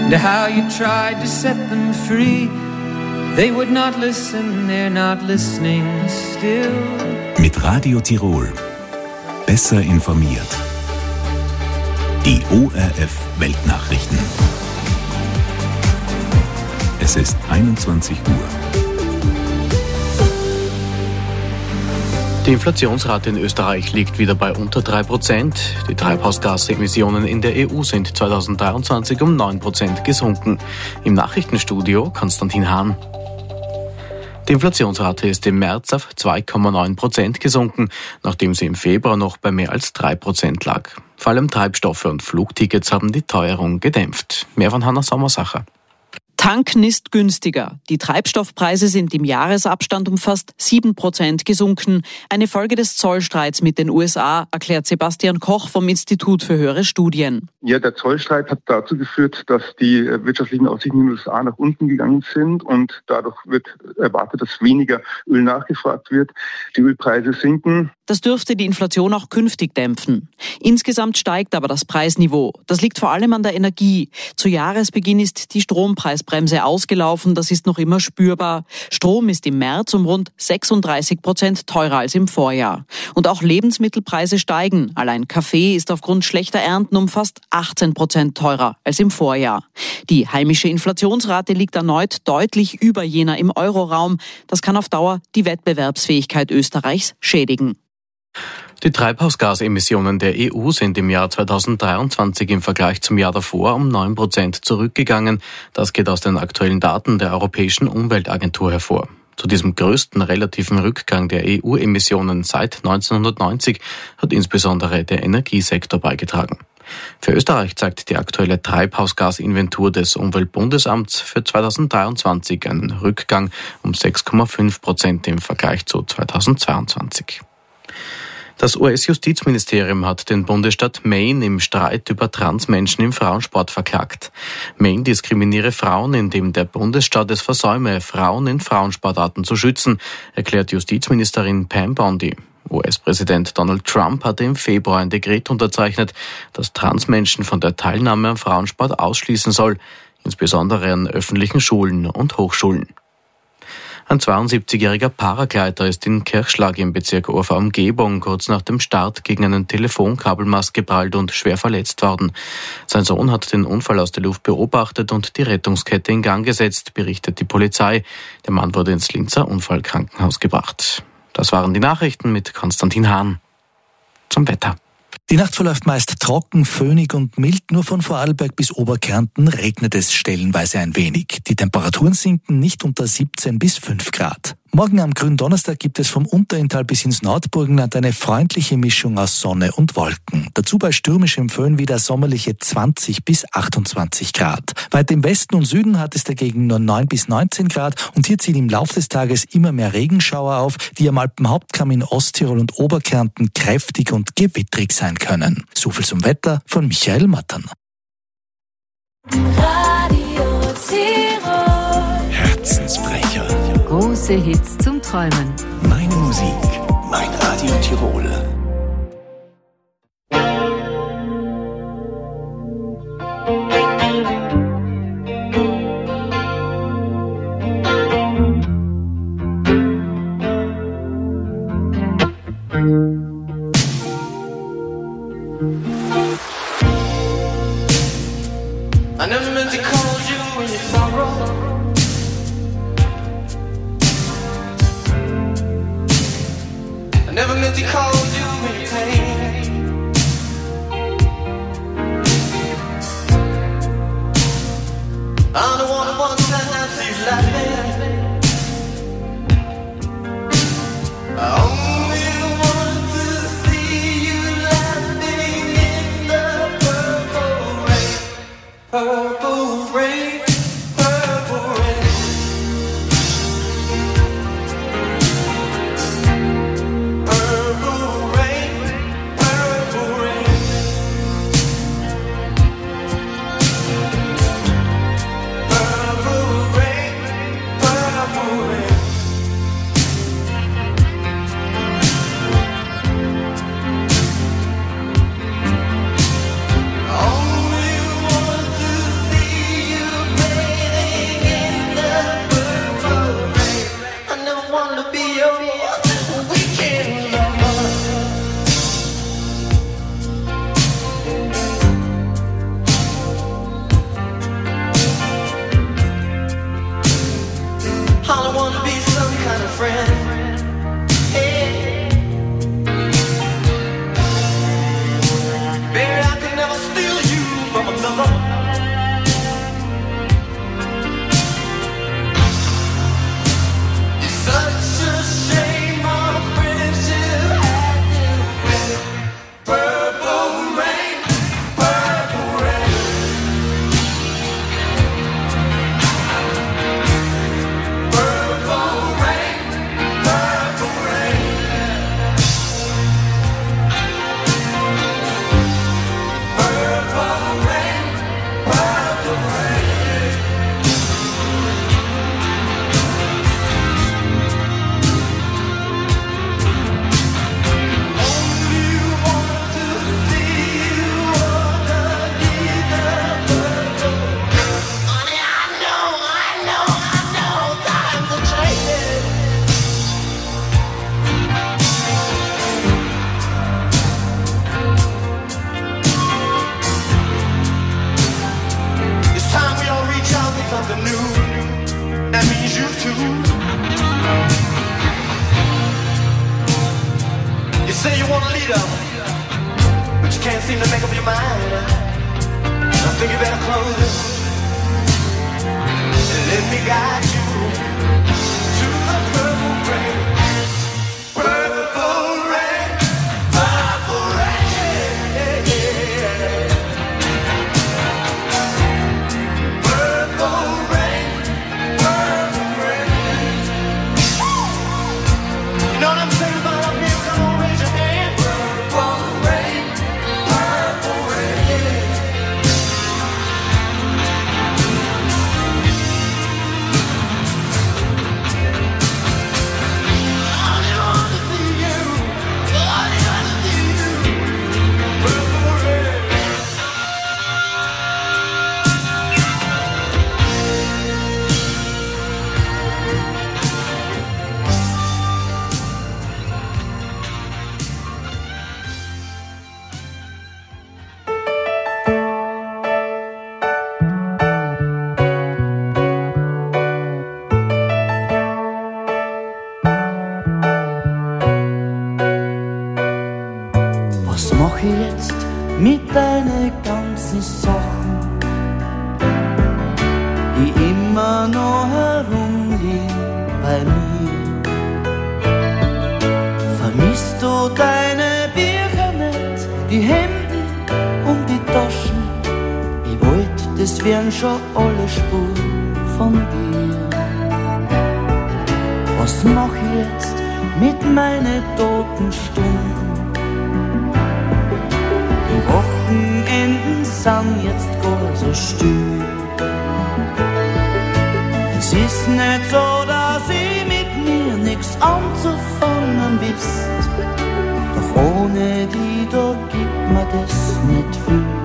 And how you tried to set them free. They would not listen, they're not listening still. Mit Radio Tirol. Besser informiert. Die ORF Weltnachrichten. Es ist 21 Uhr. Die Inflationsrate in Österreich liegt wieder bei unter 3%. Die Treibhausgasemissionen in der EU sind 2023 um 9% gesunken. Im Nachrichtenstudio Konstantin Hahn. Die Inflationsrate ist im März auf 2,9% gesunken, nachdem sie im Februar noch bei mehr als 3% lag. Vor allem Treibstoffe und Flugtickets haben die Teuerung gedämpft. Mehr von Hanna Sommersacher. Tanken ist günstiger. Die Treibstoffpreise sind im Jahresabstand um fast 7% gesunken. Eine Folge des Zollstreits mit den USA, erklärt Sebastian Koch vom Institut für höhere Studien. Ja, der Zollstreit hat dazu geführt, dass die wirtschaftlichen Aussichten in den USA nach unten gegangen sind und dadurch wird erwartet, dass weniger Öl nachgefragt wird. Die Ölpreise sinken. Das dürfte die Inflation auch künftig dämpfen. Insgesamt steigt aber das Preisniveau. Das liegt vor allem an der Energie. Zu Jahresbeginn ist die Strompreisbremse ausgelaufen. Das ist noch immer spürbar. Strom ist im März um rund 36% teurer als im Vorjahr. Und auch Lebensmittelpreise steigen. Allein Kaffee ist aufgrund schlechter Ernten um fast 18% teurer als im Vorjahr. Die heimische Inflationsrate liegt erneut deutlich über jener im Euroraum. Das kann auf Dauer die Wettbewerbsfähigkeit Österreichs schädigen. Die Treibhausgasemissionen der EU sind im Jahr 2023 im Vergleich zum Jahr davor um 9% zurückgegangen. Das geht aus den aktuellen Daten der Europäischen Umweltagentur hervor. Zu diesem größten relativen Rückgang der EU-Emissionen seit 1990 hat insbesondere der Energiesektor beigetragen. Für Österreich zeigt die aktuelle Treibhausgasinventur des Umweltbundesamts für 2023 einen Rückgang um 6,5% im Vergleich zu 2022. Das US-Justizministerium hat den Bundesstaat Maine im Streit über Transmenschen im Frauensport verklagt. Maine diskriminiere Frauen, indem der Bundesstaat es versäume, Frauen in Frauensportarten zu schützen, erklärt Justizministerin Pam Bondi. US-Präsident Donald Trump hatte im Februar ein Dekret unterzeichnet, das Transmenschen von der Teilnahme am Frauensport ausschließen soll, insbesondere an öffentlichen Schulen und Hochschulen. Ein 72-jähriger Paragleiter ist in Kirchschlag im Bezirk Urfahr-Umgebung kurz nach dem Start gegen einen Telefonkabelmast geprallt und schwer verletzt worden. Sein Sohn hat den Unfall aus der Luft beobachtet und die Rettungskette in Gang gesetzt, berichtet die Polizei. Der Mann wurde ins Linzer Unfallkrankenhaus gebracht. Das waren die Nachrichten mit Konstantin Hahn. Zum Wetter. Die Nacht verläuft meist trocken, föhnig und mild, nur von Vorarlberg bis Oberkärnten regnet es stellenweise ein wenig. Die Temperaturen sinken nicht unter 17 bis 5 Grad. Morgen am Gründonnerstag gibt es vom Unterinntal bis ins Nordburgenland eine freundliche Mischung aus Sonne und Wolken. Dazu bei stürmischem Föhn wieder sommerliche 20 bis 28 Grad. Weit im Westen und Süden hat es dagegen nur 9 bis 19 Grad und hier ziehen im Laufe des Tages immer mehr Regenschauer auf, die am Alpenhauptkamm in Osttirol und Oberkärnten kräftig und gewittrig sein können. So viel zum Wetter von Michael Mattern. Radio Tirol. Herzensbrecher. Große Hits zum Träumen. Meine Musik. Mein Radio Tirol. I never meant to call you in your sorrow. I never meant to call you in your pain. I'm the one who wants to see you laughing. I only want to see you laughing in the purple rain. Purple rain, purple rain. Purple rain. wanna lead up, but you can't seem to make up your mind. I think you better close it and let me guide you to the purple rain. Purple rain, purple rain. Purple rain, purple rain. You know what I'm saying about up here? Come on, raise your hand. Purple rain, purple rain. Was mach ich jetzt mit deinen ganzen Sachen, die immer noch herumliegen bei mir? Vermisst du deine Bücher nicht, die Hemden und die Taschen? Ich wollt, das wären schon alle Spuren von dir. Was mach ich jetzt mit meinen toten Stunden? Die Wochenenden sind jetzt gar so still. Es ist nicht so, dass ich mit mir nix anzufangen wisst. Doch ohne die, da gibt mir das nicht viel.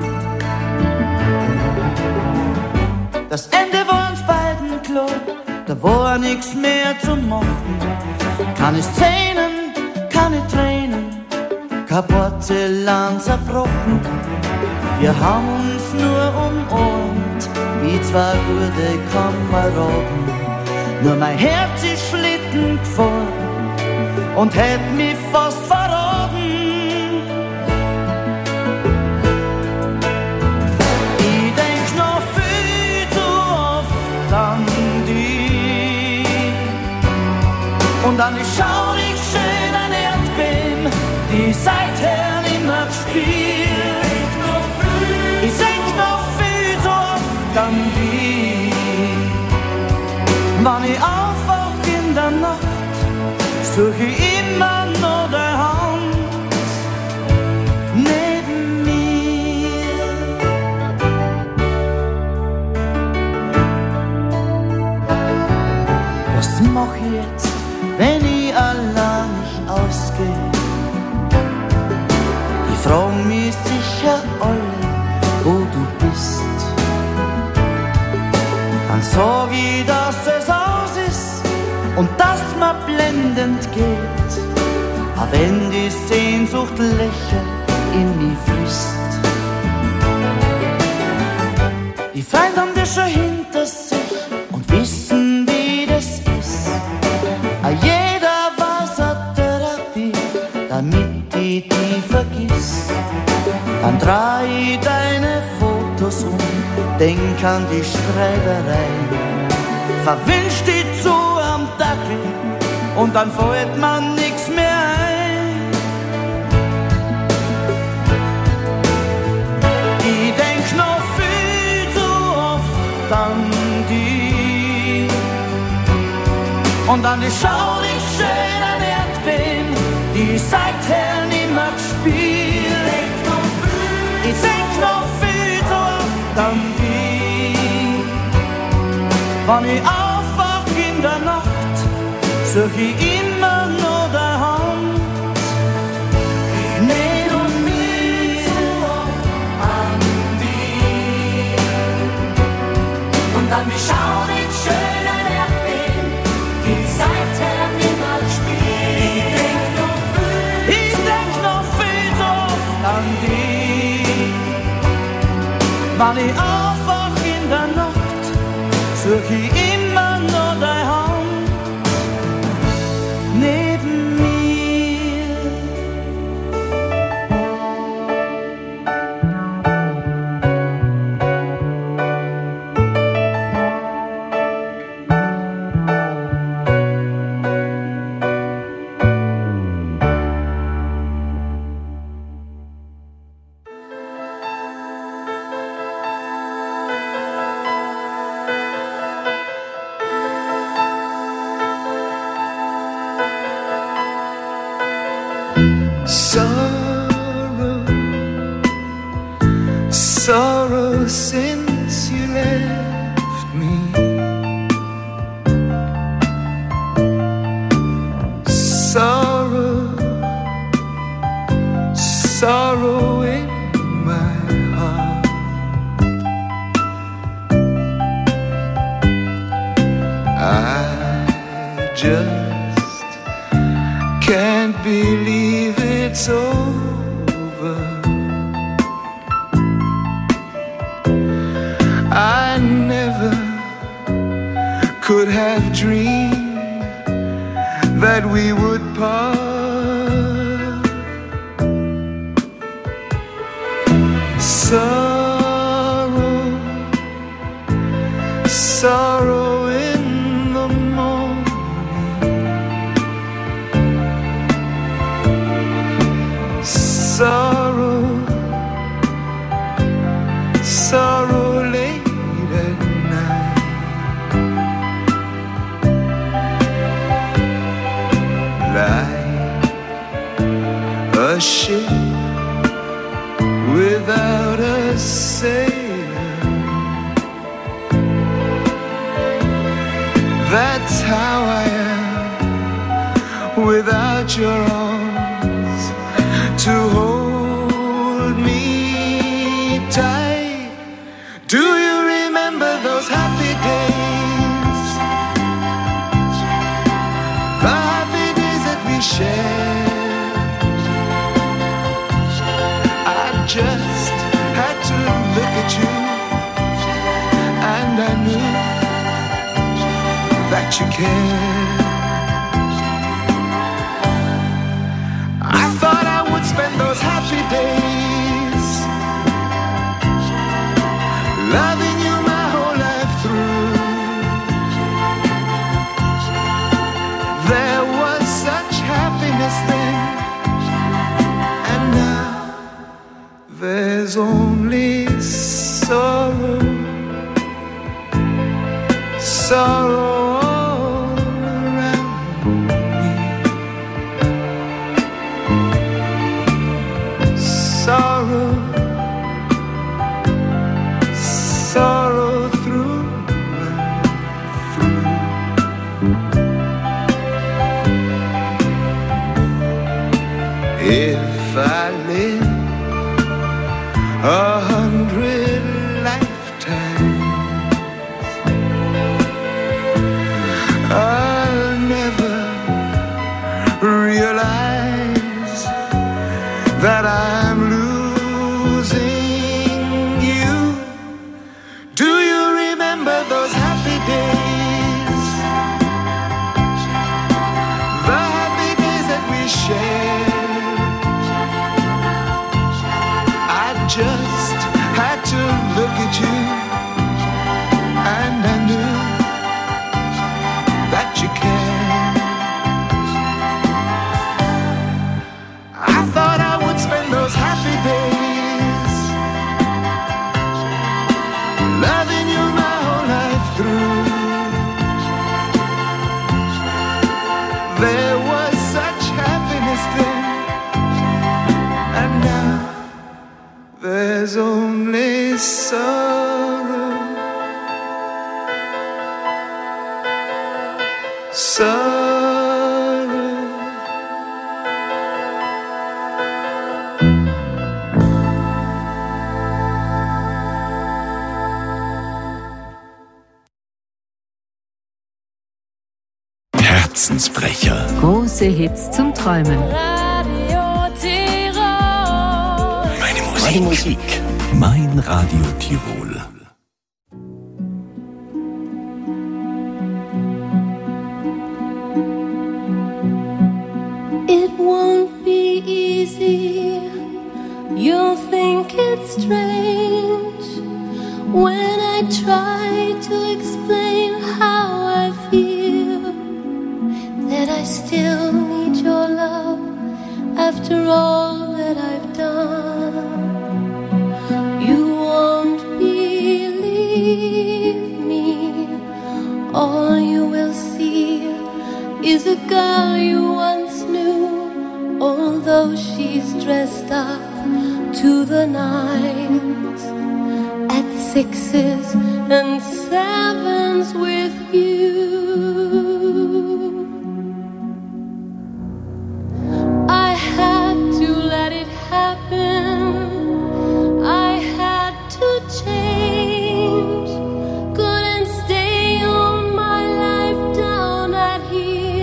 Das Ende war uns beiden klar, da war nix mehr zu machen. Keine Szenen, keine Tränen, kein Porzellan zerbrochen. Wir haben uns nur umarmt, wie zwei gute Kameraden. Nur mein Herz ist Schlitten gefahren und hätt mich fast verraten. Ich denk noch viel zu oft an dich und an die schaurig schönen Erdbeben, die seither nimmer gespielt. Ich denk noch viel zu oft an dich. Wenn ich aufwach in der Nacht, such ich immer noch deine Hand neben mir. Was mach ich jetzt, wenn ich allein nicht ausgehe? Ich frag mich sicher alle, wo du bist. Dann sag ich, dass es aus ist und dass mir blendend geht, auch wenn die Sehnsucht Lächeln in mich frisst. Die Feinde haben das schon hinter sich und wissen, wie das ist. Auch jeder weiß eine Therapie, damit ich die vergiss. Dann dreh ich deine Fotos um, denk an die Streitereien, verwünsch dich zu am Dackel und dann fällt mir nix mehr ein. Ich denk noch viel zu oft an dich und an die schaurig schönen Erdbeben, die seither nimmer gespielt. Ich denk noch viel zu oft an dich. Wenn ich aufwach in der Nacht, such ich immer noch deine Hand neben mir. An dich und an die schaurig schönen Erdbeben, die seither nimmer gespielt. Ich denk noch viel zu oft an dich. Wenn ich aufwach in der Nacht, such ich immer noch deine Hand neben mir. just can't believe it's over. I never could have dreamed that we would part. Sorrow, sorrow in the morning, sorrow, sorrow late at night. Like a ship without a sailor, that's how I am without your arms to hold me tight. Do you remember those happy days? The happy days that we shared. Just had to look at you, and I knew that you cared. I thought I would spend those happy days loving you my whole life through. There was such happiness then, and now there's only sorrow, sorrow all around me. Sorrow, sorrow through and through. If I live 100 lifetimes, I'll never realize that I'm losing you. Do you remember those happy days? The happy days that we shared. Just had to look at you, and I knew that you cared. I thought I would spend those happy days loving you my whole life through. There was such happiness then, and now there's only sorrow, sorrow. Herzensbrecher. Große Hits zum Träumen. Meine Musik. Mein Radio Tirol. It won't be easy. You'll think it's strange when I try to explain how I feel, that I still need your love after all that I've done. You won't believe me. All you will see is a girl you once knew, although she's dressed up to the nines, at 6s and 7s with you. I had to let it happen. I had to change. Couldn't stay on my life down at here.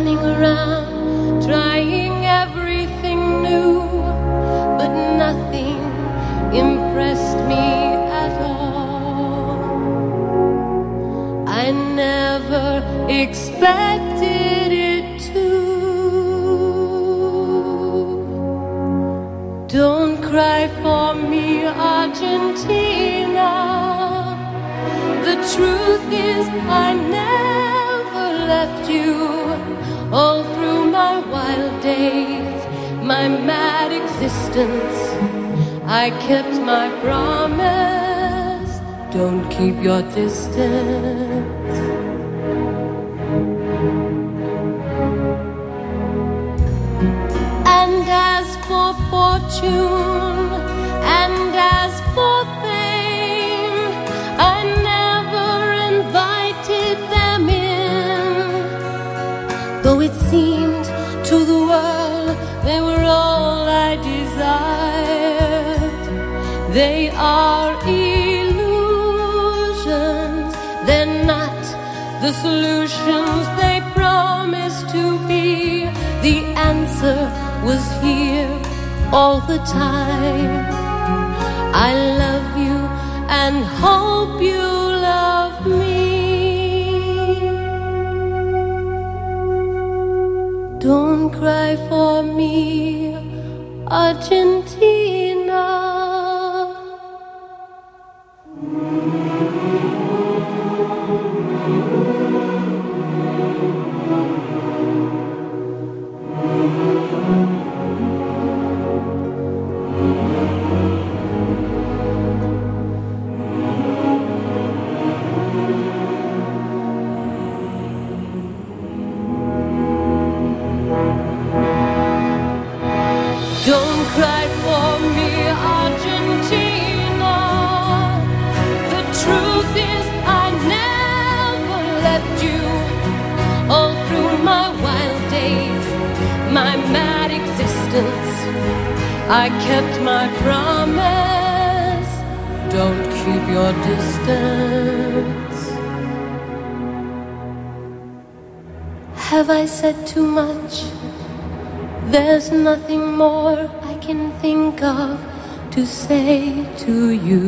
running around, trying everything new, but nothing impressed me at all. I never expected it to. Don't cry for me, Argentina. The truth is I never left you. All through my wild days, my mad existence, I kept my promise. Don't keep your distance. And as for fortune, and as for fame, I never invited them in. Though it seemed to the world they were all I desired. They are illusions, they're not the solutions they promised to be. The answer was here all the time. I love you and hope you love me. Don't cry for me, Argentina. Don't cry for me, Argentina. The truth is I never left you. All through my wild days, my mad existence, I kept my promise. Don't keep your distance. Have I said too much? There's nothing more I can think of to say to you.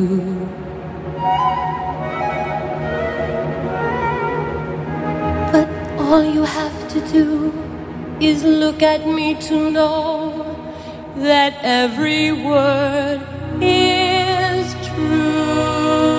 But all you have to do is look at me to know that every word is true.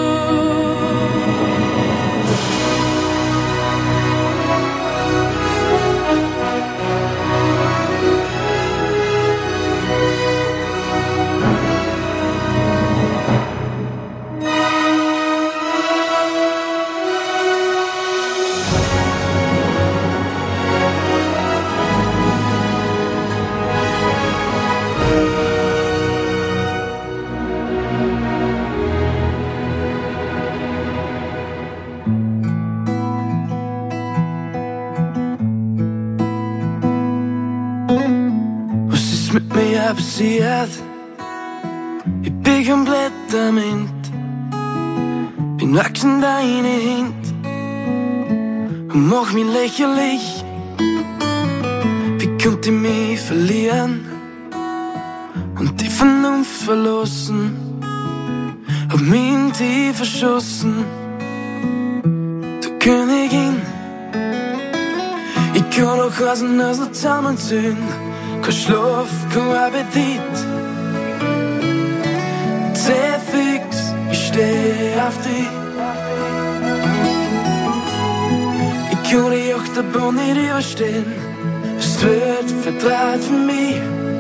Mit mir passiert, ich bin komplett damit. Bin wachsen deine Hand und mach mich lächerlich. Wie konnte ich mich verlieren und die Vernunft verlassen? Hab mich in die verschossen, du Königin. Ich kann auch Hasen aus noch zusammenziehen. Kein Schlaf, kein Appetit. Sehr fix, ich steh auf dich. Ich kann die Achterbahn nicht überstehen. Es wird vertraut für mich.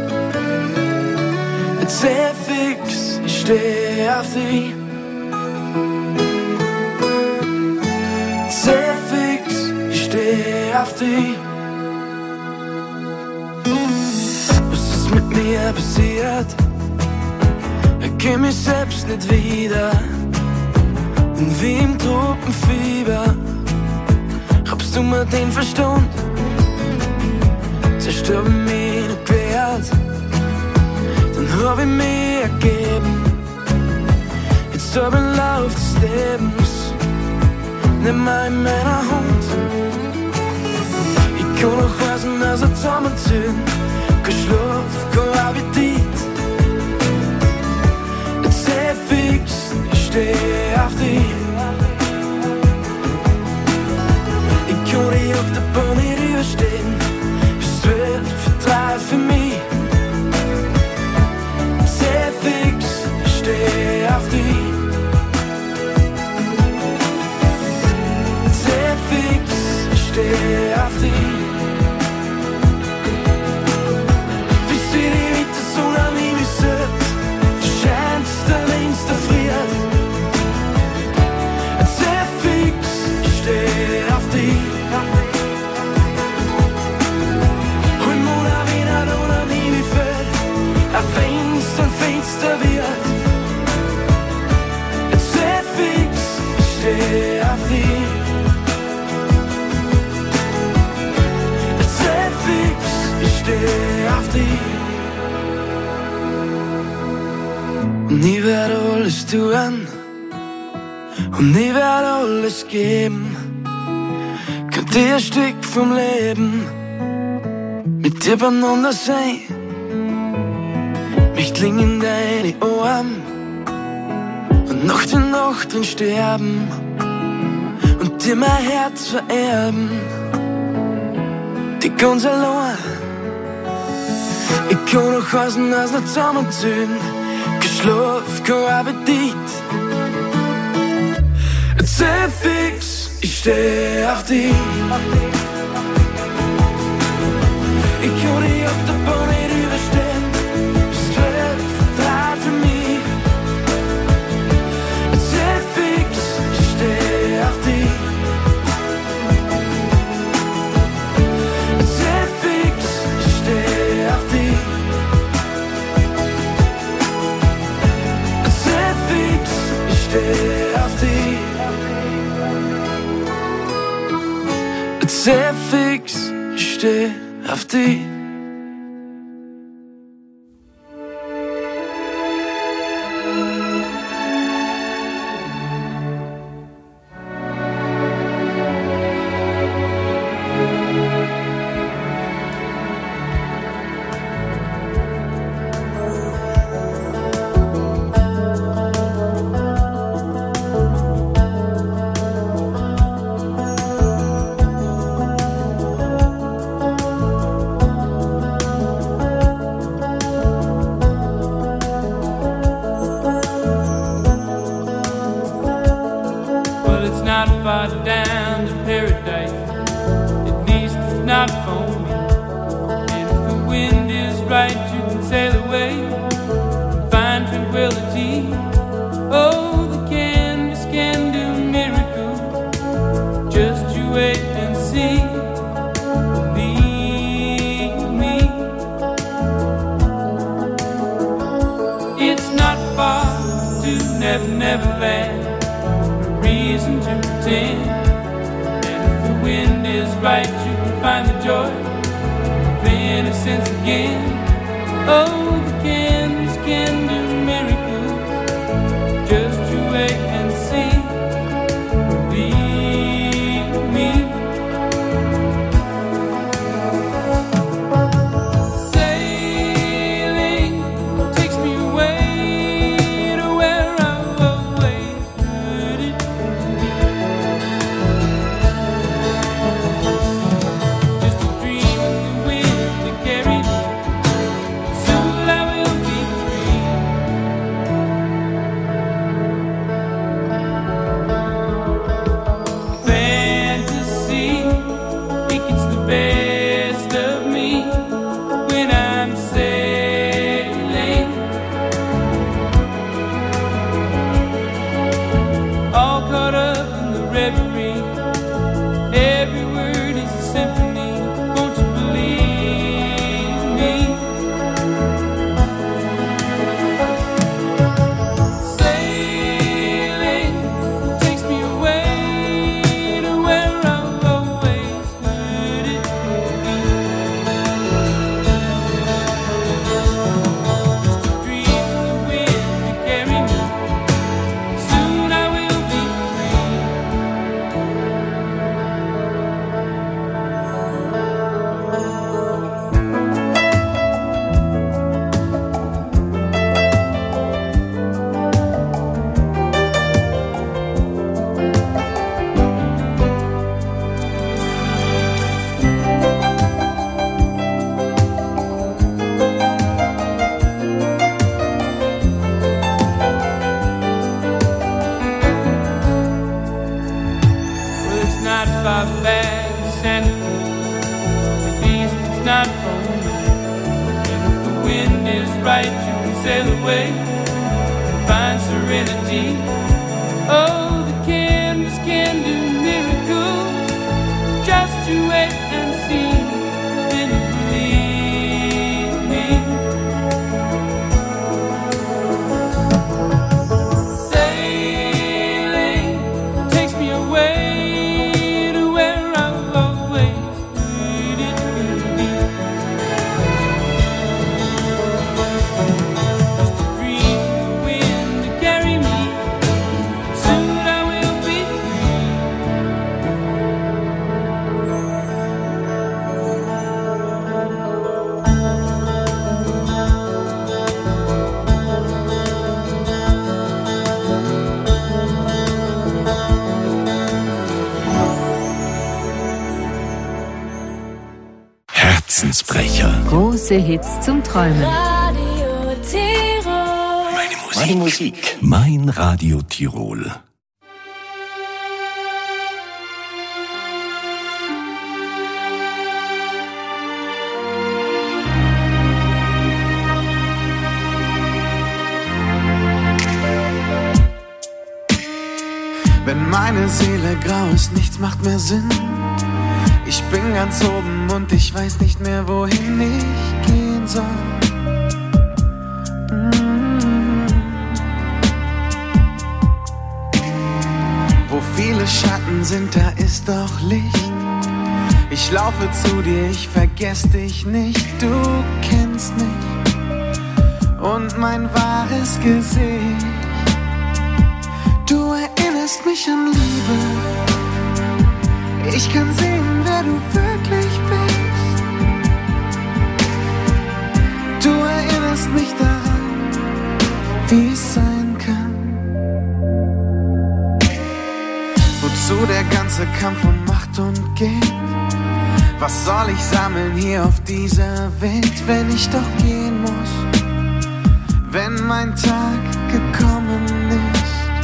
Sehr fix, ich steh auf dich. Sehr fix, ich steh auf dich. Mit mir passiert, ich kenn mich selbst nicht wieder. Und wie im Tropenfieber raubst du mir den Verstand. Zerstört mich noch quert, dann hab ich mich ergeben. Jetzt hab ich Lauf des Lebens, nimm mal in meiner Hand. Ich kann noch weisen, dass zusammenziehen. Kein Schlaf, kein Appetit. Jetzt seh fix, ich steh auf dich. Ich kann die Achterbahn nicht überstehen. Es wird für 3 für mich. Seh fix, ich steh auf dich. Seh fix, ich steh auf dich. Und ich werde alles tun und ich werde alles geben. Kann dir ein Stück vom Leben mit dir beieinander sein. Mich klingen deine Ohren und Nacht in Nacht drin sterben und dir mein Herz vererben. Die ganz allein. Ich kann noch heißen, dass wir zusammenziehen. Kein Schlaf, kein Appetit. Seh fix, ich steh auf dich. Ich kann die Achterbahn nicht überstehen. Es wird für 3 für mich. Seh fix, ich steh auf dich. Seh fix, ich steh auf dich. Seh fix, ich steh auf dich. Sehr fix, ich steh auf dich. 5 bags of Santa. The east is not for me. And if the wind is right, you can sail away and find serenity. Oh, the canvas can do miracles. Just you wait and see, then you believe me. Sailing takes me away to where I've always needed to be. Just a dream of the wind to carry me. Soon I will be Herzensbrecher. Große Hits zum Träumen. Radio Tirol. Meine Musik. Mein Radio Tirol. Wenn meine Seele grau ist, nichts macht mehr Sinn. Ich bin ganz oben und ich weiß nicht mehr, wohin ich gehen soll. Wo viele Schatten sind, da ist doch Licht. Ich laufe zu dir, ich vergess dich nicht. Du kennst mich und mein wahres Gesicht. Du erinnerst mich an Liebe. Ich kann sehen, wer du wirklich bist. Du erinnerst mich daran, wie es sein kann. Wozu der ganze Kampf um Macht und Geld? Was soll ich sammeln hier auf dieser Welt, wenn ich doch gehen muss? Wenn mein Tag gekommen ist.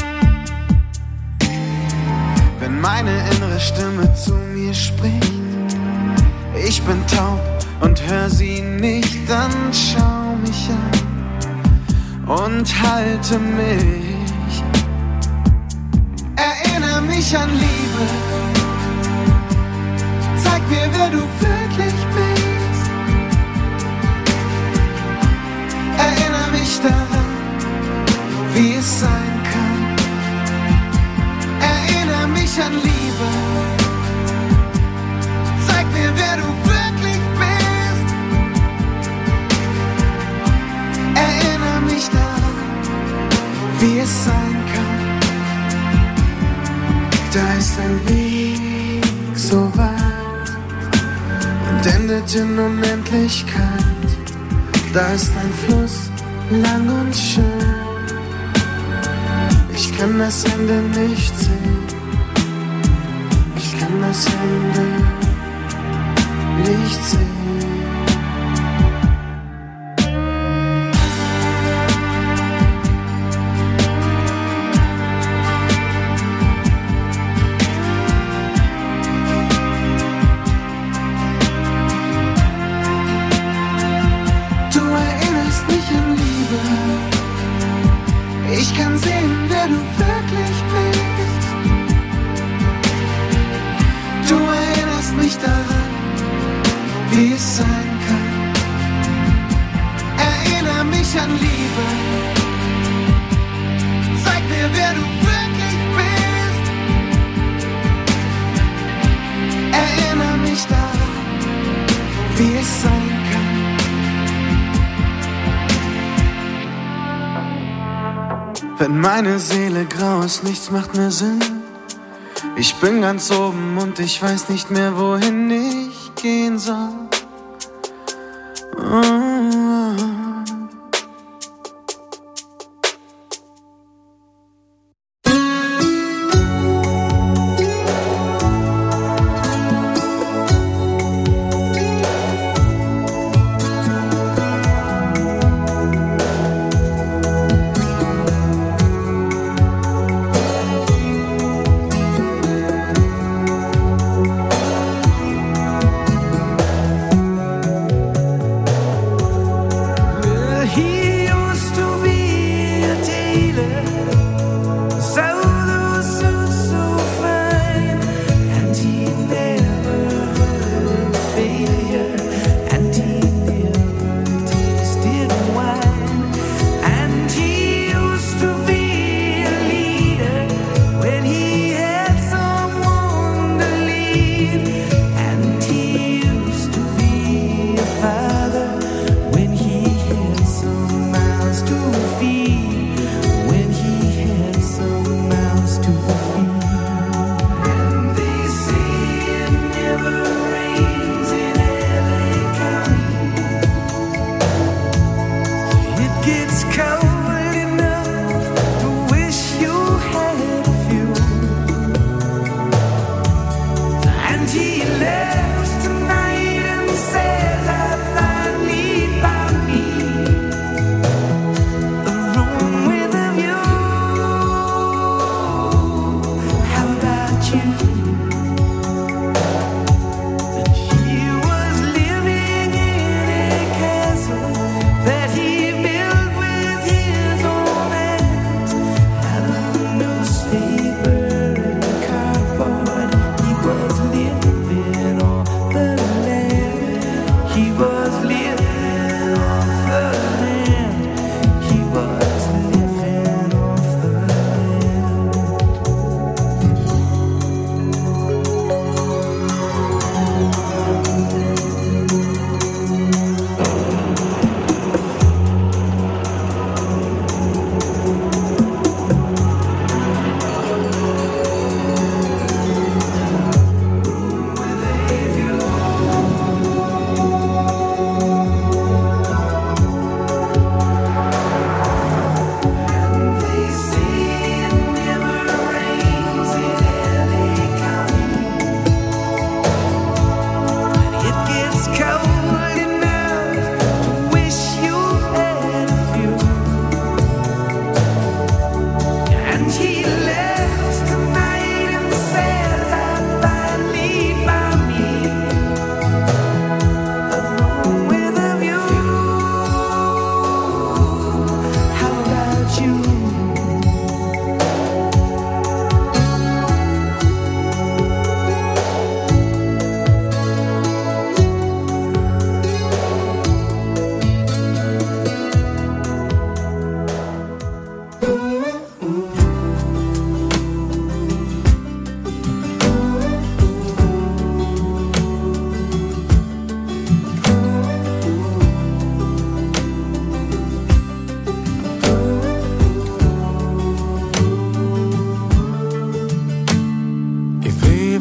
Wenn meine innere Stimme zu mir spricht, ich bin taub und hör sie nicht, dann schau mich an und halte mich. Erinnere mich an Liebe, zeig mir, wer du wirklich bist. Erinnere mich daran, wie es sein kann. Erinnere mich an Liebe, zeig mir, wer du wirklich bist. Erinnere mich daran, wie es sein kann. Da ist ein Weg so weit und endet in Unendlichkeit. Da ist ein Fluss lang und schön. Ich kann das Ende nicht sehen. Ich kann das Ende nicht sehen. Du erinnerst mich an Liebe. Ich kann sehen, wer du wirklich bist. Du erinnerst mich daran, wie es sein kann. Erinnere mich an Liebe. Zeig mir, wer du wirklich bist. Erinnere mich daran, wie es sein kann. Wenn meine Seele grau ist, nichts macht mehr Sinn. Ich bin ganz oben und ich weiß nicht mehr, wohin ich gehen soll.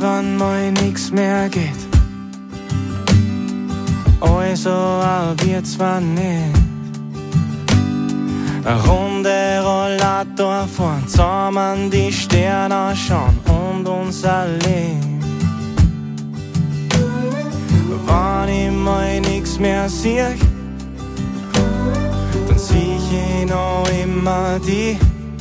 irgendwann mal nix mehr geht. Also wir zwar nicht. Eine Runde Rollator fahren, zusammen die Sterne schauen und unser Leben. Wenn ich mal nix mehr sieh, dann sieh ich noch immer die.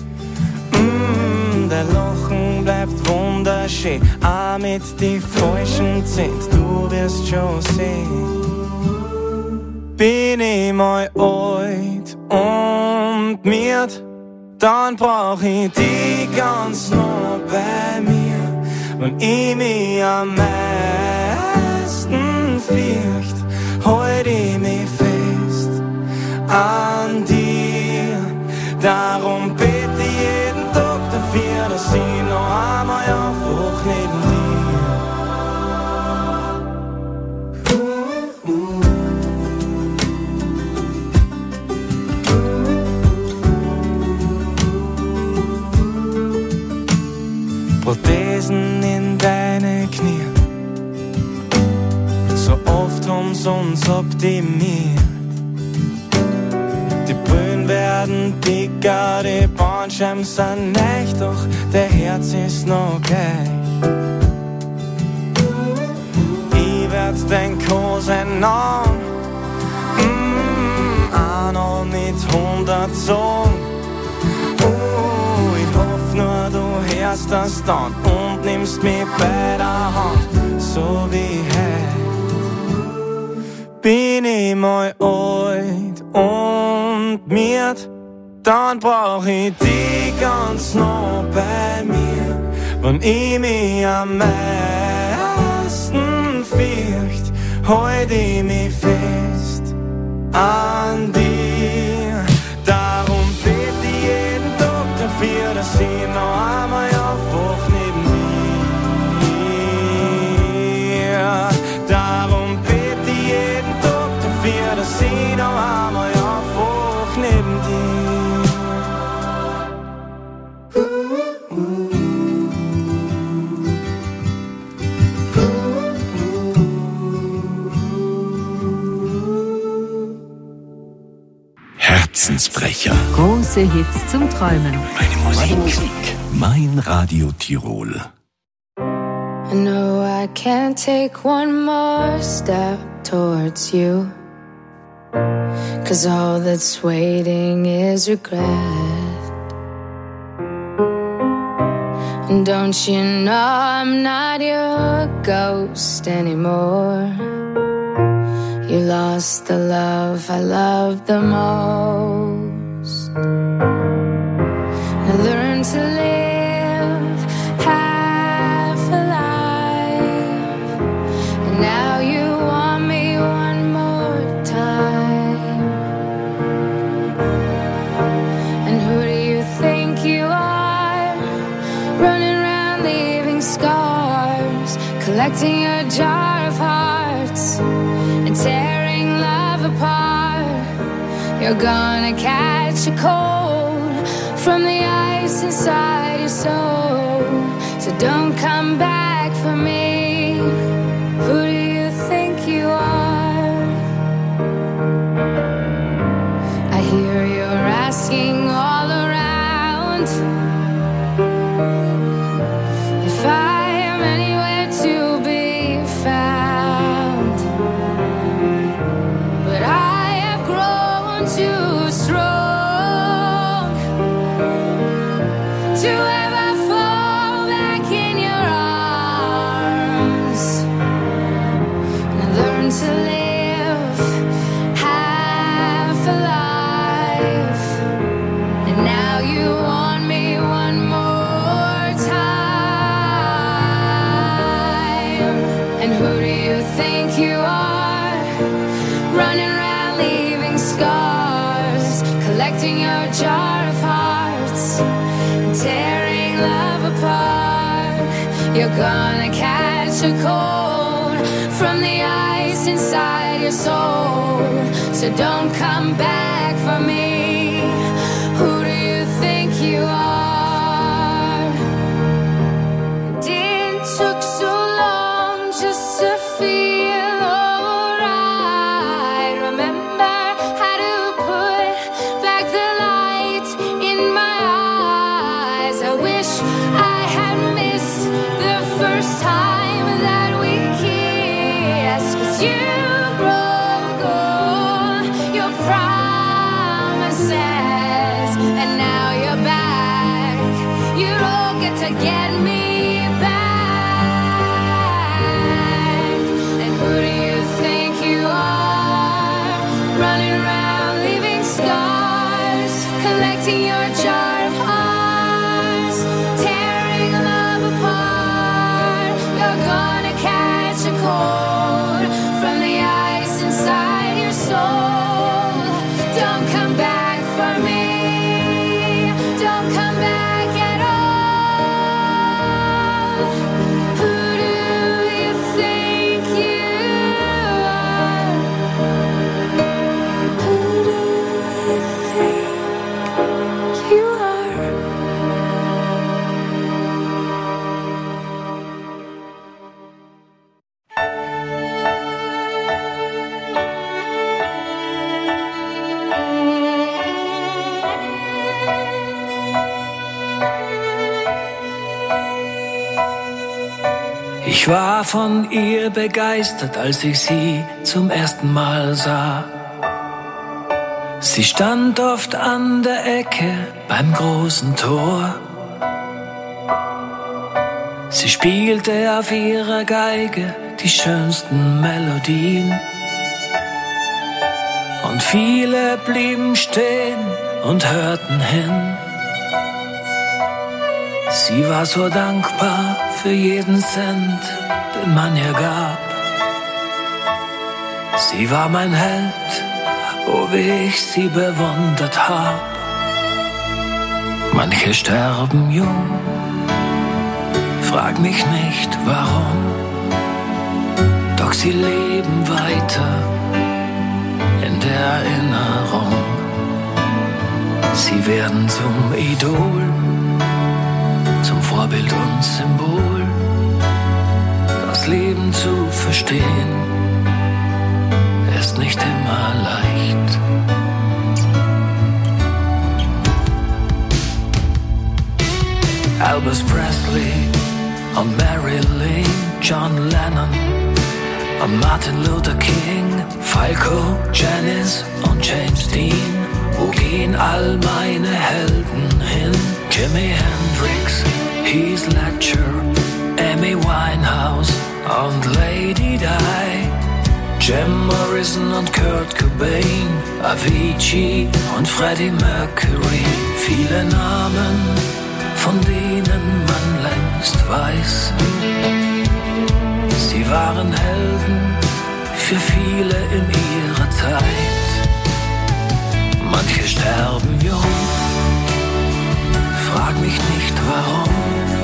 Der Lachen bleibt wunderschön, auch mit die falschen Zähnen, du wirst schon sehen. Bin ich mal alt und miert, dann brauch ich die ganz nah bei mir. Wenn ich mich am meisten fürcht, halt ich mich fest an dir. Darum bete ich jeden Tag dafür, dass ich noch einmal einfach neben dir. Prothesen in deine Knie, so oft haben's uns optimiert. Die Brühen werden dicker, die Bandscheiben sind nicht, doch der Herz ist noch gleich. Ich werd dein Cousin an, auch noch mit 100 Sohn. Ich hoff nur, du hörst das dann und nimmst mich bei der Hand, so wie heute. Bin ich mal alt und miert, dann brauch ich die ganz nah bei mir. Wenn ich mich am meisten fürcht, halt ich mich fest an dir. Darum bete ich jeden Tag dafür, dass ich noch einmal einfach neben dir. Darum bete ich jeden Tag dafür, dass ich noch einmal einfach neben Herzensbrecher. Große Hits zum Träumen. Meine Musik. Mein Radio Tirol. I know I can't take one more step towards you, 'cause all that's waiting is regret. And don't you know I'm not your ghost anymore? You lost the love I loved the most. Now learn to live half alive, and now you want me one more time. And who do you think you are, running around leaving scars, collecting your jar of hearts and tearing love apart? You're gonna catch a cold from the ice inside your soul, so don't come back for me. Who do you think you are? I hear you're asking all around if I am anywhere to be found, but I have grown too strong to ever fall back in your arms. And I learned to live half alive, and now you want me one more time. And who do you think you are, running around leaving scars, collecting your jar of hearts and tearing love apart? You're gonna catch a cold from the ice inside your soul, so don't come back for me. Who do you think you are? It took so Ich war von ihr begeistert, als ich sie zum ersten Mal sah. Sie stand oft an der Ecke beim großen Tor. Sie spielte auf ihrer Geige die schönsten Melodien. Und viele blieben stehen und hörten hin. Sie war so dankbar für jeden Cent, den man ihr gab. Sie war mein Held, oh wie ich sie bewundert hab. Manche sterben jung, frag mich nicht warum, doch sie leben weiter in der Erinnerung. Sie werden zum Idol, zum Vorbild und Symbol. Das Leben zu verstehen ist nicht immer leicht. Elvis Presley und Marilyn, John Lennon und Martin Luther King, Falco, Janis und James Dean. Wo gehen all meine Helden hin? Jimi Hendrix, Heath Ledger, Amy Winehouse und Lady Di, Jim Morrison und Kurt Cobain, Avicii und Freddie Mercury. Viele Namen, von denen man längst weiß. Sie waren Helden für viele in ihrer Zeit. Manche sterben jung, frag mich nicht warum,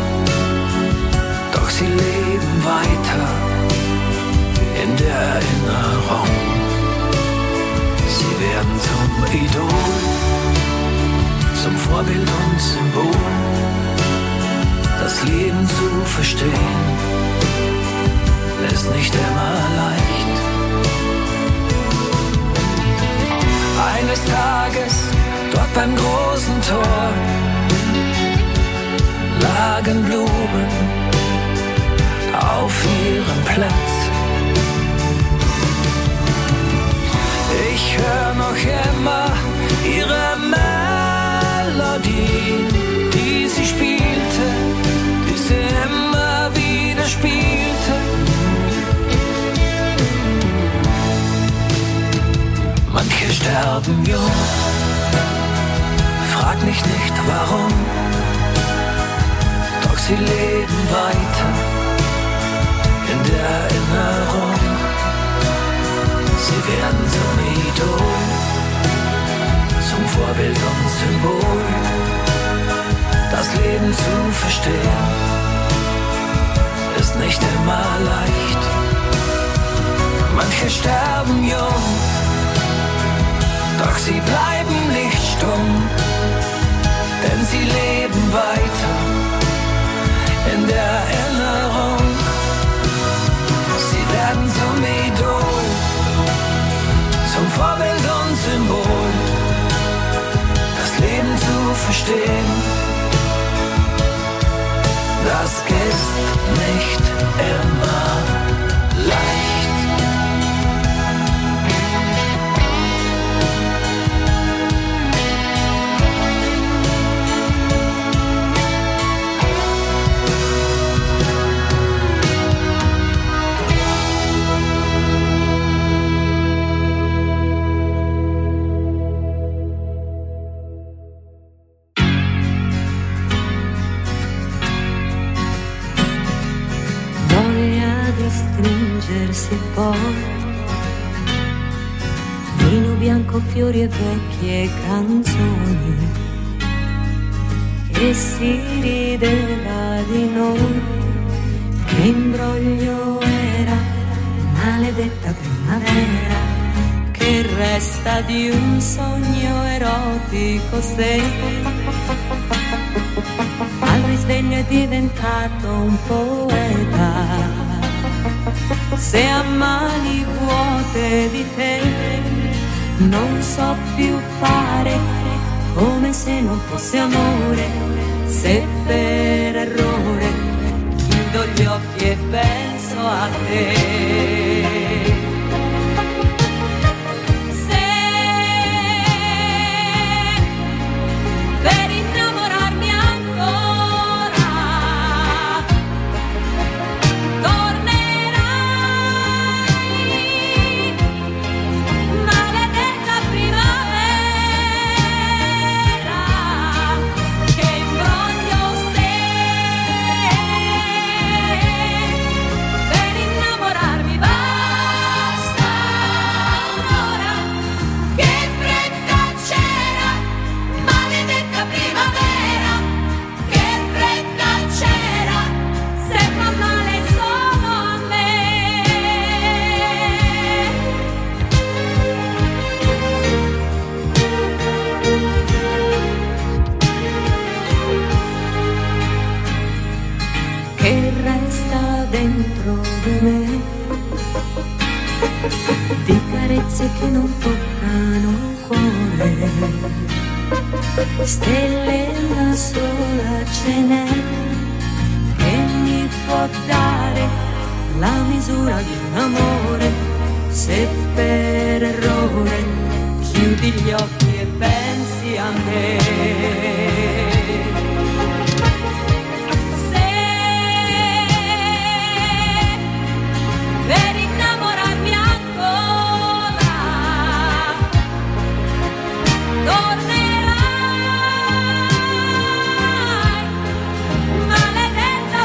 doch sie leben weiter in der Erinnerung. Sie werden zum Idol, zum Vorbild und Symbol. Das Leben zu verstehen ist nicht immer leicht. Eines Tages, dort beim großen Tor, lagen Blumen auf ihrem Platz. Ich hör noch immer ihre Melodien, die sie spielte, die sie immer wieder spielte. Manche sterben jung, frag mich nicht warum, doch sie leben weiter in der Erinnerung. Sie werden zum Idol, zum Vorbild und Symbol. Das Leben zu verstehen ist nicht immer leicht. Manche sterben jung, doch sie bleiben nicht stumm, denn sie leben weiter in der Erinnerung. Sie werden zum Idol, zum Vorbild und Symbol. Das Leben zu verstehen, das ist nicht immer leicht. Stringersi poi vino bianco, fiori e vecchie canzoni, e si rideva di noi. Che imbroglio era, maledetta primavera, che resta di un sogno erotico se al risveglio è diventato un poeta. Se a mani vuote di te non so più fare, come se non fosse amore, se per errore chiudo gli occhi e penso a te. Se per innamorarmi ancora tornerai, maledetta primavera, che imbroglio sei. Per innamorarmi basta un'ora, che fretta c'era, maledetta primavera, che fretta c'era, se fa male solo a me. Che resta dentro di me, di carezze che non toccano il cuore, stelle una sola ce n'è, che mi può dare la misura di un amore, se per errore chiudi gli occhi e pensi a me. Se per innamorarmi ancora tornerai, maledetta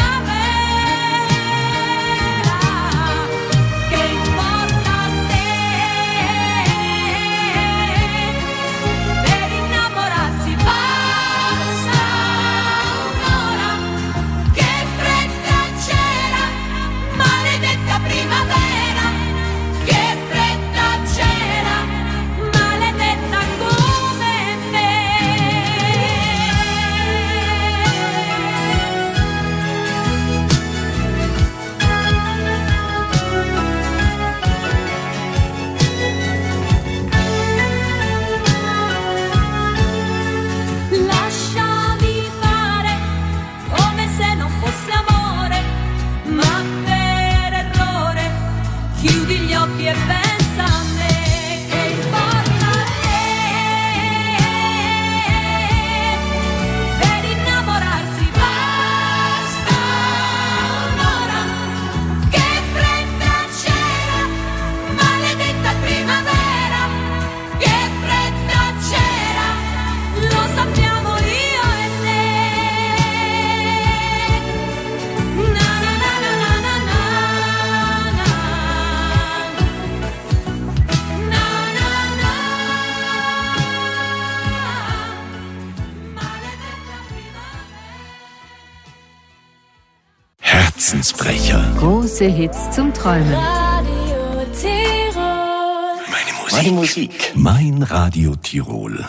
primavera, che importa se per innamorarsi basta un'ora, che fretta c'era, maledetta primavera, che fretta c'era, maledetta come me. Lasciami fare come se non fosse amore, ma per errore chiudi gli occhi e pensa a me. Che importa se per innamorarsi basta un'ora, che fretta c'era, maledetta primavera, che fretta c'era, lo sappiamo io e te. Na na na na na na na na. Na na na. Maledetta primavera. Herzensbrecher. Große Hits zum Träumen. Radio Tirol. Meine Musik. Mein Radio Tirol.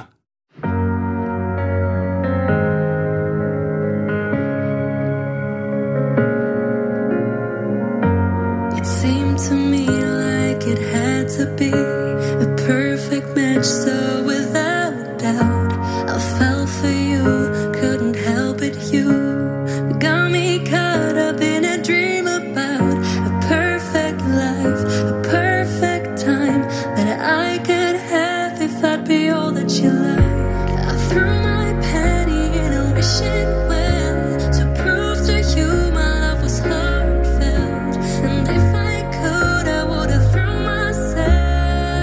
It seemed to me like it had to be a perfect match, so without doubt I fell for you, couldn't help it. You got me caught up in a dream about a perfect life, a perfect time that I could have if I'd be all that you like. I threw my penny in a wishing well to prove to you my love was heartfelt, and if I could I would have thrown myself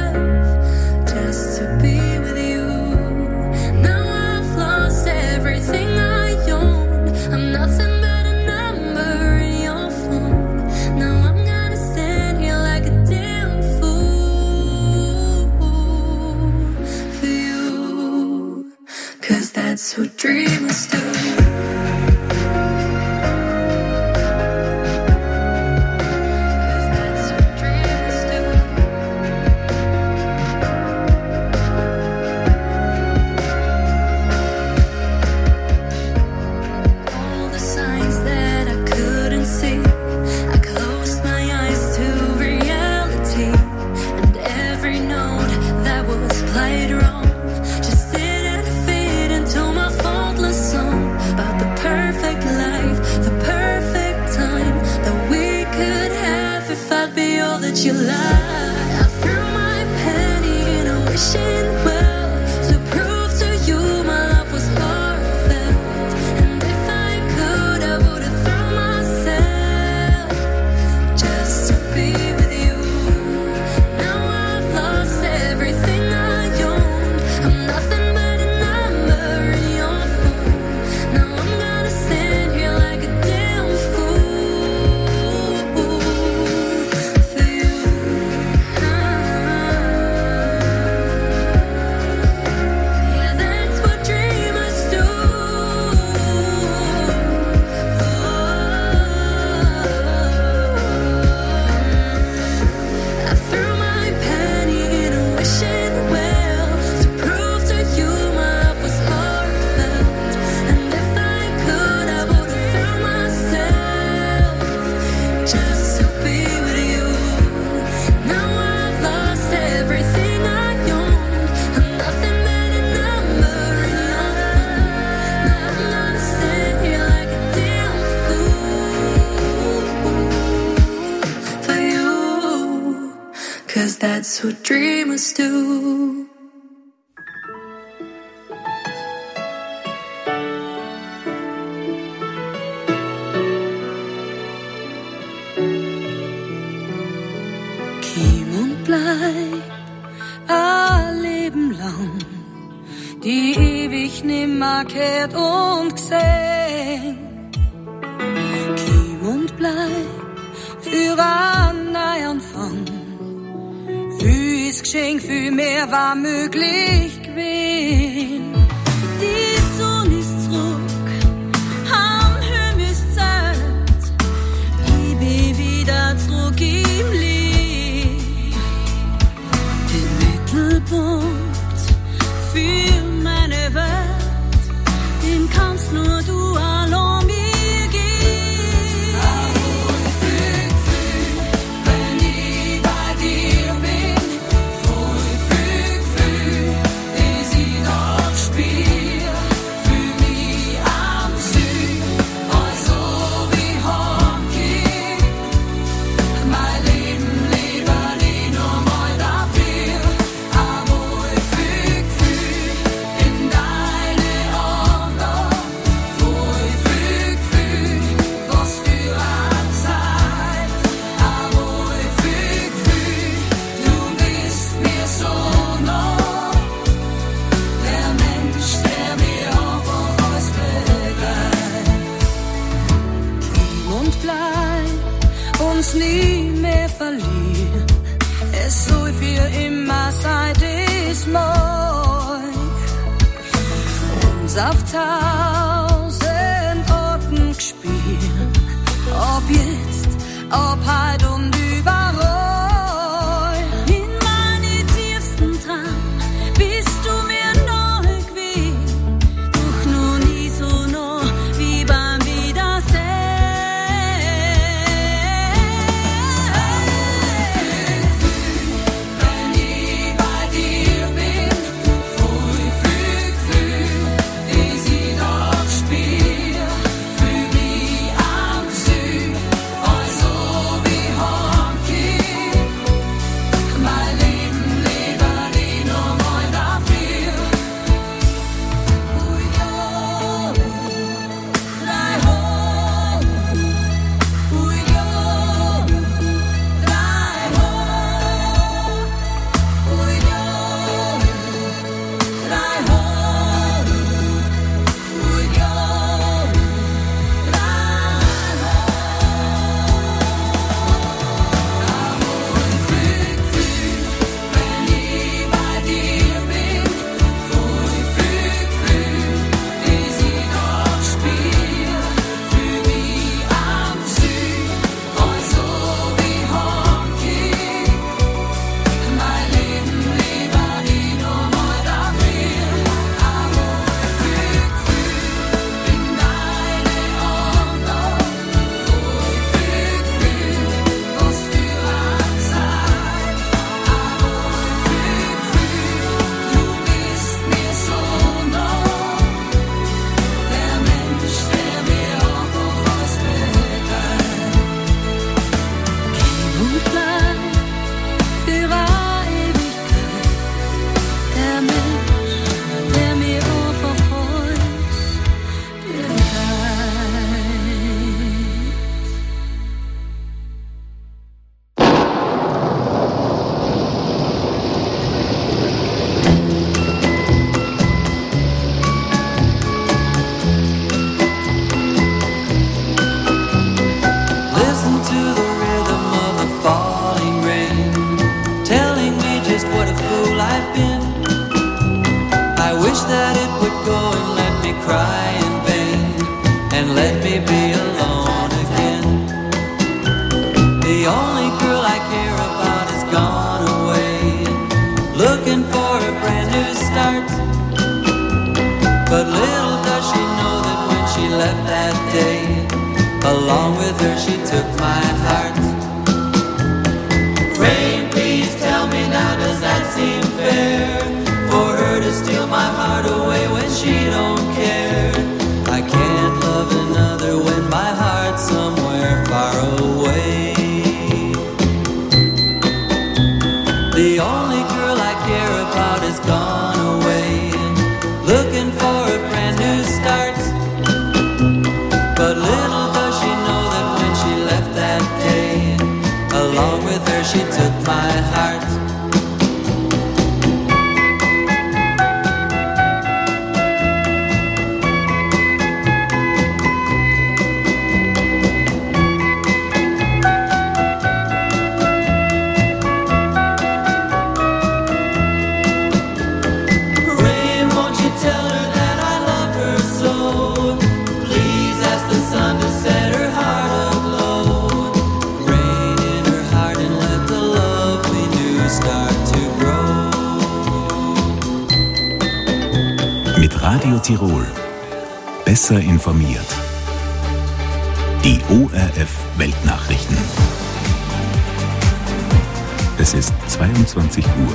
that you lie. I threw my penny in a wishing well to prove to you my love was heartfelt. And if I could, I would have thrown myself just to be with you. Now I've lost everything I owned. I'm nothing but a number in your phone. Now I'm gonna stand here like a damn fool for you. Yeah, that's what dreamers do. I threw my penny in a wishing well to prove to you my love was heartfelt. And if I could, I would have thrown myself just to be with you. Now I've lost everything I owned. I'm nothing but a number in your phone. Now I'm gonna stand here like a damn fool for you. 'Cause that's what dreamers do. Kim und bleib ein Leben lang, die ewig nimmer kehrt und gesehen. Kim und bleib für einen Neuanfang, für das Geschenk, für mehr war möglich gewesen. Die Sonne ist zurück, am Himmel ist Zeit, ich bin wieder zurück im Leben. Den Mittelpunkt für meine Welt, den kannst nur du allein mir geben. Wenn ich bei dir bin, voll Gefühl, wie sie noch spielt, für mich am Süd, also wie Honky. Mein Leben lieber nie nur mal dafür, aber ich fühl in deine Augen, wo ich fühl, was für eine Zeit, aber ich fühl, du bist mir so nah, der Mensch, der mir einfach alles begleitet. Und bleib uns nie mehr verlieren, es soll für immer sein, ist mein. Uns auf 1000 Orten gespielt, ob jetzt, ob heut und überall. In meine tiefsten Träumen bist du mir neu gewesen, doch nur nie so nah wie beim Wenn ich bei dir bin, voll Gefühl, wie sie dort spielt, für mich am Süd, also with her she took my heart. Rain, please tell me now, does that seem fair? For her to steal my heart away when she don't care. I can't love another when my heart's somewhere far away. The only girl I care about is gone away, looking for a brand new start. But little does she know that when she left that day, along with her she took my heart. Mit Radio Tirol. Besser informiert. Die ORF-Weltnachrichten. Es ist 22 Uhr.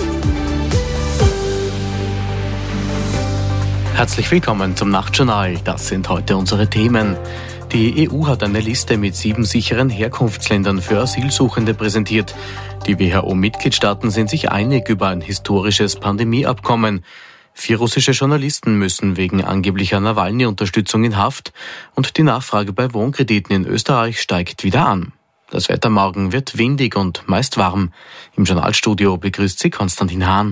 Herzlich willkommen zum Nachtjournal. Das sind heute unsere Themen. Die EU hat eine Liste mit 7 sicheren Herkunftsländern für Asylsuchende präsentiert. Die WHO-Mitgliedstaaten sind sich einig über ein historisches Pandemieabkommen. 4 russische Journalisten müssen wegen angeblicher Nawalny-Unterstützung in Haft und die Nachfrage bei Wohnkrediten in Österreich steigt wieder an. Das Wetter morgen wird windig und meist warm. Im Journalstudio begrüßt sie Konstantin Hahn.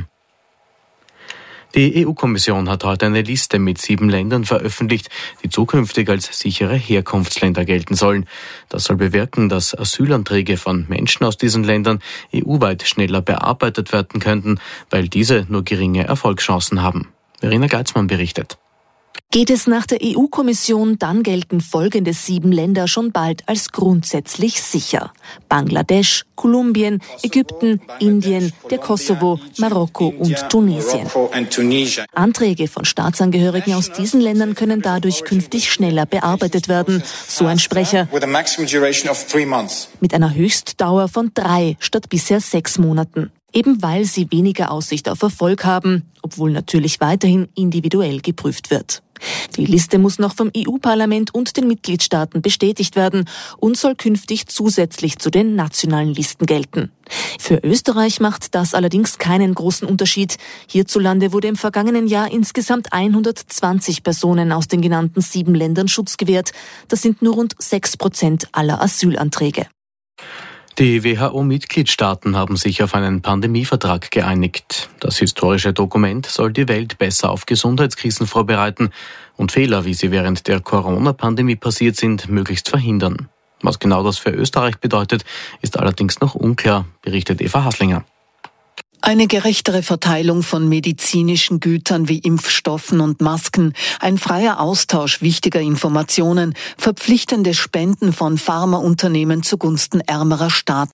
Die EU-Kommission hat heute eine Liste mit 7 Ländern veröffentlicht, die zukünftig als sichere Herkunftsländer gelten sollen. Das soll bewirken, dass Asylanträge von Menschen aus diesen Ländern EU-weit schneller bearbeitet werden könnten, weil diese nur geringe Erfolgschancen haben. Verena Geitzmann berichtet. Geht es nach der EU-Kommission, dann gelten folgende 7 Länder schon bald als grundsätzlich sicher: Bangladesch, Kolumbien, Ägypten, Indien, der Kosovo, Marokko und Tunesien. Anträge von Staatsangehörigen aus diesen Ländern können dadurch künftig schneller bearbeitet werden, so ein Sprecher. Mit einer Höchstdauer von 3 statt bisher 6 Monaten. Eben weil sie weniger Aussicht auf Erfolg haben, obwohl natürlich weiterhin individuell geprüft wird. Die Liste muss noch vom EU-Parlament und den Mitgliedstaaten bestätigt werden und soll künftig zusätzlich zu den nationalen Listen gelten. Für Österreich macht das allerdings keinen großen Unterschied. Hierzulande wurde im vergangenen Jahr insgesamt 120 Personen aus den genannten 7 Ländern Schutz gewährt. Das sind nur rund 6% aller Asylanträge. Die WHO-Mitgliedstaaten haben sich auf einen Pandemievertrag geeinigt. Das historische Dokument soll die Welt besser auf Gesundheitskrisen vorbereiten und Fehler, wie sie während der Corona-Pandemie passiert sind, möglichst verhindern. Was genau das für Österreich bedeutet, ist allerdings noch unklar, berichtet Eva Haslinger. Eine gerechtere Verteilung von medizinischen Gütern wie Impfstoffen und Masken, ein freier Austausch wichtiger Informationen, verpflichtende Spenden von Pharmaunternehmen zugunsten ärmerer Staaten.